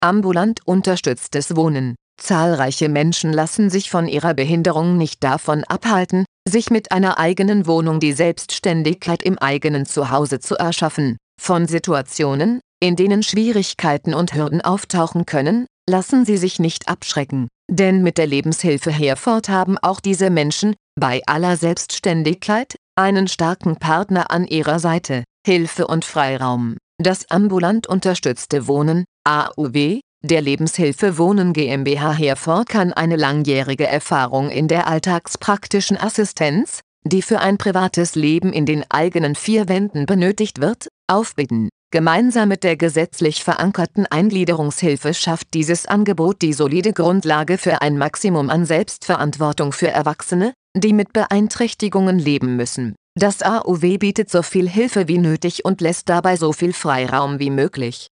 Ambulant unterstütztes Wohnen. Zahlreiche Menschen lassen sich von ihrer Behinderung nicht davon abhalten, sich mit einer eigenen Wohnung die Selbstständigkeit im eigenen Zuhause zu erschaffen. Von Situationen, in denen Schwierigkeiten und Hürden auftauchen können, lassen sie sich nicht abschrecken. Denn mit der Lebenshilfe Herford haben auch diese Menschen, bei aller Selbstständigkeit, einen starken Partner an ihrer Seite, Hilfe und Freiraum. Das ambulant unterstützte Wohnen, AUW, der Lebenshilfe Wohnen GmbH Herford kann eine langjährige Erfahrung in der alltagspraktischen Assistenz, die für ein privates Leben in den eigenen vier Wänden benötigt wird, aufbieten. Gemeinsam mit der gesetzlich verankerten Eingliederungshilfe schafft dieses Angebot die solide Grundlage für ein Maximum an Selbstverantwortung für Erwachsene, die mit Beeinträchtigungen leben müssen. Das AUW bietet so viel Hilfe wie nötig und lässt dabei so viel Freiraum wie möglich.